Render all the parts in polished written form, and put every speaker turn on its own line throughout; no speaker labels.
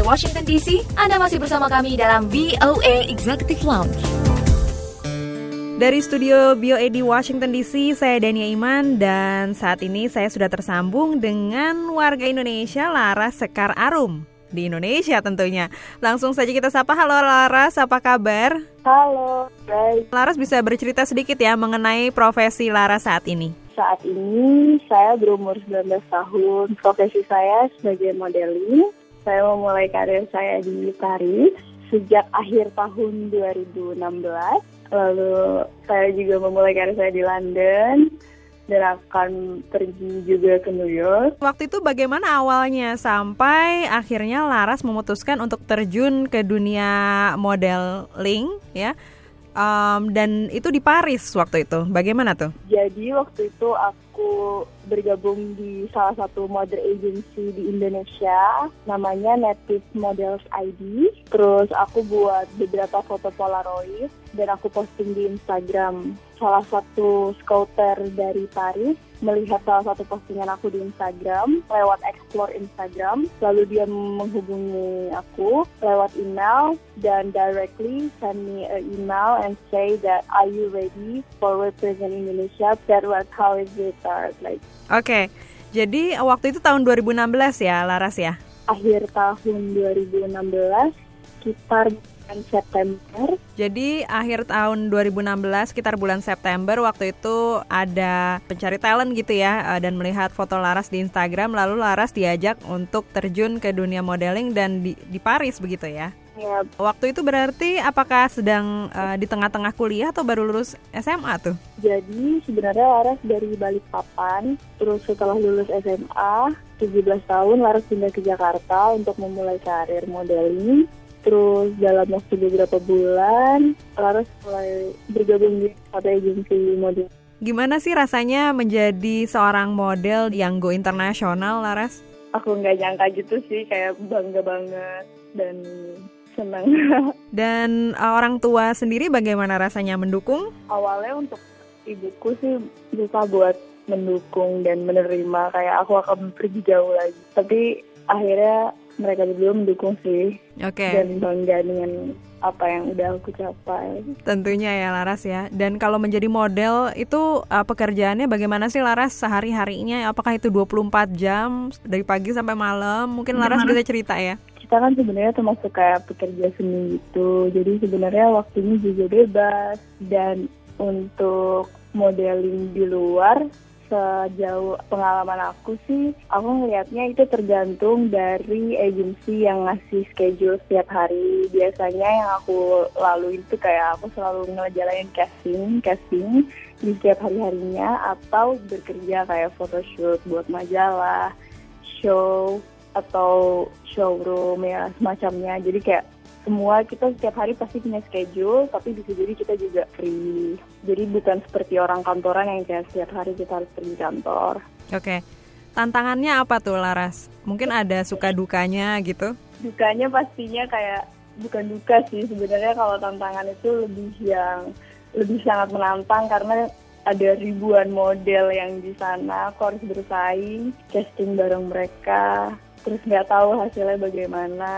Washington DC. Anda masih bersama kami dalam VOA Executive Lounge.
Dari studio VOA di Washington DC, saya Dania Iman dan saat ini saya sudah tersambung dengan warga Indonesia, Laras Sekar Arum. Di Indonesia tentunya. Langsung saja kita sapa. Halo Laras, apa kabar?
Halo, baik.
Laras bisa bercerita sedikit ya mengenai profesi Laras saat ini?
Saat ini saya berumur 19 tahun. Profesi saya sebagai modeling. Saya memulai karir saya di Paris sejak akhir tahun 2016. Lalu saya juga memulai karir saya di London dan akan pergi juga ke New York.
Waktu itu bagaimana awalnya sampai akhirnya Laras memutuskan untuk terjun ke dunia modeling ya? Dan itu di Paris waktu itu. Bagaimana tuh?
Jadi waktu itu aku bergabung di salah satu model agency di Indonesia, namanya Native Models ID. Terus aku buat beberapa foto Polaroid dan aku posting di Instagram. Salah satu scouter dari Paris melihat salah satu postingan aku di Instagram lewat explore Instagram, lalu dia menghubungi aku lewat email dan directly send me an email and say that are you ready for represent Indonesia? That was how it started.
Oke, jadi waktu itu tahun 2016 ya Laras ya?
Akhir tahun 2016, sekitar bulan September.
Jadi akhir tahun 2016, sekitar bulan September, waktu itu ada pencari talent gitu ya, dan melihat foto Laras di Instagram, lalu Laras diajak untuk terjun ke dunia modeling dan di Paris begitu ya?
Ya.
Waktu itu berarti apakah sedang di tengah-tengah kuliah atau baru lulus SMA tuh?
Jadi sebenarnya Laras dari Balikpapan, terus setelah lulus SMA, 17 tahun Laras pindah ke Jakarta untuk memulai karir modeling. Terus dalam waktu beberapa bulan, Laras mulai bergabung di satu agensi model.
Gimana sih rasanya menjadi seorang model yang go internasional, Laras?
Aku nggak nyangka gitu sih, kayak bangga banget dan senang.
Dan orang tua sendiri bagaimana rasanya mendukung?
Awalnya untuk ibuku sih bisa buat mendukung dan menerima kayak aku akan pergi jauh lagi. Tapi akhirnya mereka berdua mendukung sih.
Oke.
Dan bangga dengan apa yang udah aku capai.
Tentunya ya Laras ya. Dan kalau menjadi model itu pekerjaannya bagaimana sih Laras sehari-harinya? Apakah itu 24 jam dari pagi sampai malam? Mungkin Laras bisa cerita ya.
Kita kan sebenarnya termasuk kayak pekerja seni gitu. Jadi sebenarnya waktunya juga bebas. Dan untuk modeling di luar, sejauh pengalaman aku sih, aku ngelihatnya itu tergantung dari agensi yang ngasih schedule setiap hari. Biasanya yang aku lalui itu kayak aku selalu ngejalanin casting di setiap hari-harinya, atau bekerja kayak photoshoot buat majalah, show, atau showroom ya semacamnya. Jadi kayak semua kita setiap hari pasti punya schedule, tapi bisa jadi kita juga free. Jadi bukan seperti orang kantoran yang kayak setiap hari kita harus pergi kantor.
Oke. Tantangannya apa tuh Laras? Mungkin ada suka dukanya gitu?
Dukanya pastinya kayak bukan duka sih. Sebenarnya kalau tantangan itu lebih sangat menantang karena ada ribuan model yang di sana. Aku harus bersaing, casting bareng mereka. Terus nggak tahu hasilnya bagaimana.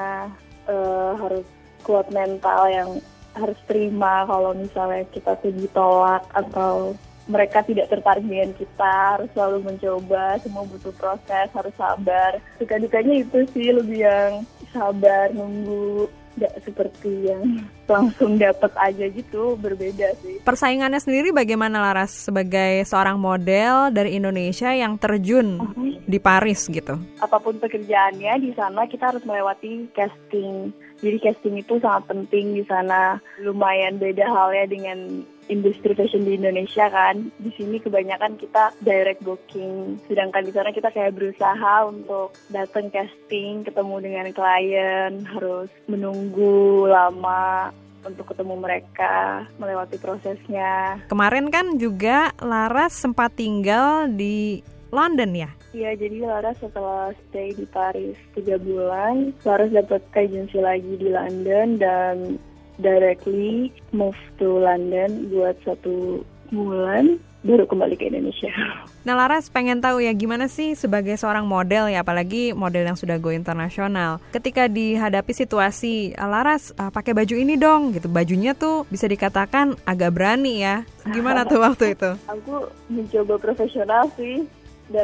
Harus kuat mental yang harus terima kalau misalnya kita tuh ditolak atau mereka tidak tertarik dengan kita. Harus selalu mencoba, semua butuh proses, harus sabar. Suka-dukanya itu sih lebih yang sabar, nunggu, tidak seperti yang langsung dapat aja gitu, berbeda sih.
Persaingannya sendiri bagaimana Laras sebagai seorang model dari Indonesia yang terjun di Paris gitu?
Apapun pekerjaannya di sana kita harus melewati casting. Jadi casting itu sangat penting di sana. Lumayan beda halnya dengan industri fashion di Indonesia kan. Di sini kebanyakan kita direct booking. Sedangkan di sana kita kayak berusaha untuk datang casting, ketemu dengan klien, harus menunggu lama untuk ketemu mereka, melewati prosesnya.
Kemarin kan juga Laras sempat tinggal di London ya?
Iya, jadi Laras setelah stay di Paris 3 bulan, Laras dapat agensi lagi di London dan directly move to London buat 1 bulan. baru kembali ke Indonesia.
Nah Laras pengen tahu ya gimana sih sebagai seorang model ya, apalagi model yang sudah go internasional. Ketika dihadapi situasi Laras pakai baju ini dong gitu, bajunya tuh bisa dikatakan agak berani ya. Gimana tuh waktu itu?
Aku mencoba profesional sih, dan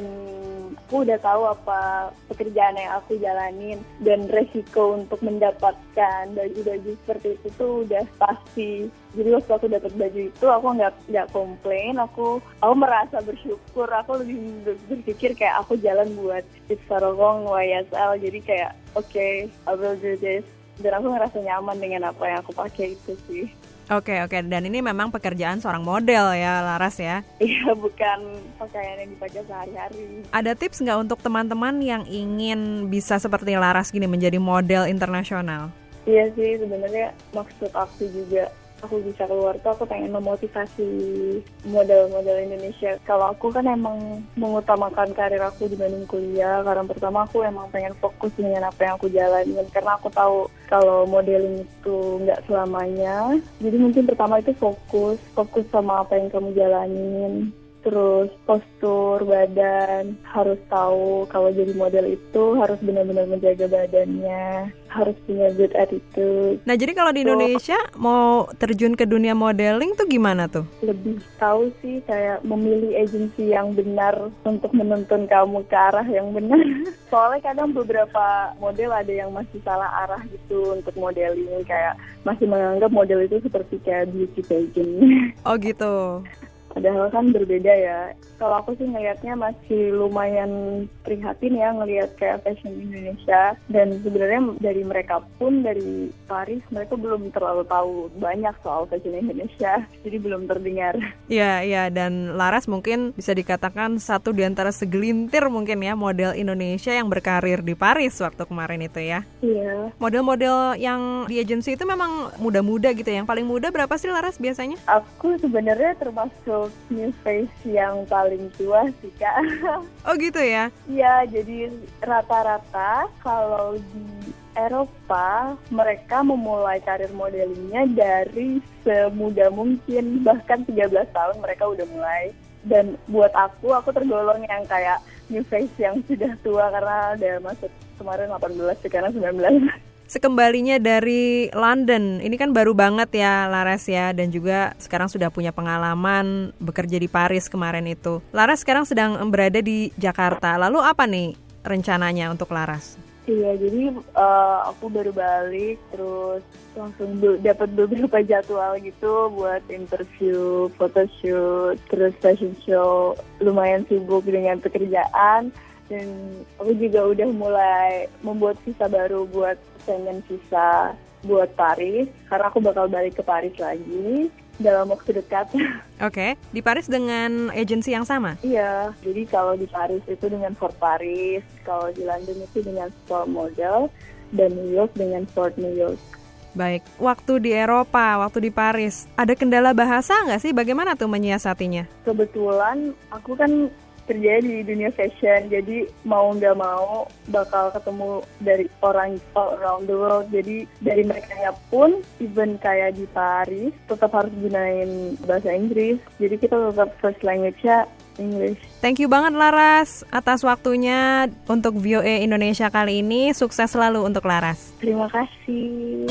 aku udah tahu apa pekerjaan yang aku jalanin, dan resiko untuk mendapatkan baju-baju seperti itu tuh udah pasti. Jadi waktu aku dapat baju itu aku nggak komplain, aku merasa bersyukur. Aku lebih berpikir kayak aku jalan buat Yves Saint Laurent YSL, jadi kayak okay, I will do this, dan aku ngerasa nyaman dengan apa yang aku pakai itu sih.
Oke, dan ini memang pekerjaan seorang model ya Laras ya?
Iya, bukan pakaian yang dipakai sehari-hari.
Ada tips nggak untuk teman-teman yang ingin bisa seperti Laras gini menjadi model internasional?
Iya sih, sebenarnya maksud aku juga aku bisa keluar tuh aku pengen memotivasi model-model Indonesia. Kalau aku kan emang mengutamakan karir aku dibanding kuliah, karena pertama aku emang pengen fokus dengan apa yang aku jalanin, karena aku tahu kalau modeling itu nggak selamanya. Jadi mungkin pertama itu fokus sama apa yang kamu jalanin. Terus postur badan, harus tahu kalau jadi model itu harus benar-benar menjaga badannya, harus punya good attitude.
Nah jadi kalau di Indonesia mau terjun ke dunia modeling tuh gimana tuh?
Lebih tahu sih kayak memilih agensi yang benar untuk menuntun kamu ke arah yang benar. Soalnya kadang beberapa model ada yang masih salah arah gitu untuk modeling, kayak masih menganggap model itu seperti kayak beauty pageant.
Oh gitu.
Padahal kan berbeda ya. Kalau aku sih ngelihatnya masih lumayan prihatin ya ngelihat kayak fashion Indonesia. Dan sebenarnya dari mereka pun, dari Paris, mereka belum terlalu tahu banyak soal fashion Indonesia. Jadi belum terdengar.
Iya, dan Laras mungkin bisa dikatakan satu di antara segelintir mungkin ya model Indonesia yang berkarir di Paris waktu kemarin itu ya.
Iya.
Model-model yang di agensi itu memang muda-muda gitu ya. Yang paling muda berapa sih Laras biasanya?
Aku sebenarnya termasuk new face yang paling tua sih Kak.
Oh gitu ya?
Iya, jadi rata-rata kalau di Eropa mereka memulai karir modelingnya dari semuda mungkin, bahkan 13 tahun mereka udah mulai. Dan buat aku tergolong yang kayak new face yang sudah tua karena udah masuk kemarin 18, sekarang 19.
Sekembalinya dari London, ini kan baru banget ya Laras ya, dan juga sekarang sudah punya pengalaman bekerja di Paris kemarin itu. Laras sekarang sedang berada di Jakarta, lalu apa nih rencananya untuk Laras?
Iya, jadi aku baru balik, terus langsung dapat beberapa jadwal gitu buat interview, photoshoot, terus fashion show. Lumayan sibuk dengan pekerjaan, dan aku juga udah mulai membuat visa baru buat pengen visa buat Paris, karena aku bakal balik ke Paris lagi dalam waktu dekat.
Oke, di Paris dengan agensi yang sama?
Iya, jadi kalau di Paris itu dengan Ford Paris, kalau di London itu dengan Store Model, dan New York dengan Ford New York.
Baik, waktu di Eropa, waktu di Paris, ada kendala bahasa nggak sih? Bagaimana tuh menyiasatinya?
Kebetulan aku kan kerja di dunia fashion, jadi mau nggak mau bakal ketemu dari orang all around the world. Jadi dari mereka pun, even kayak di Paris, tetap harus gunain bahasa Inggris. Jadi kita tetap first language-nya English.
Thank you banget Laras atas waktunya untuk VOA Indonesia kali ini. Sukses selalu untuk Laras.
Terima kasih.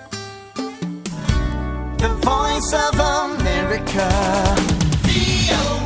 The Voice of America. VOA.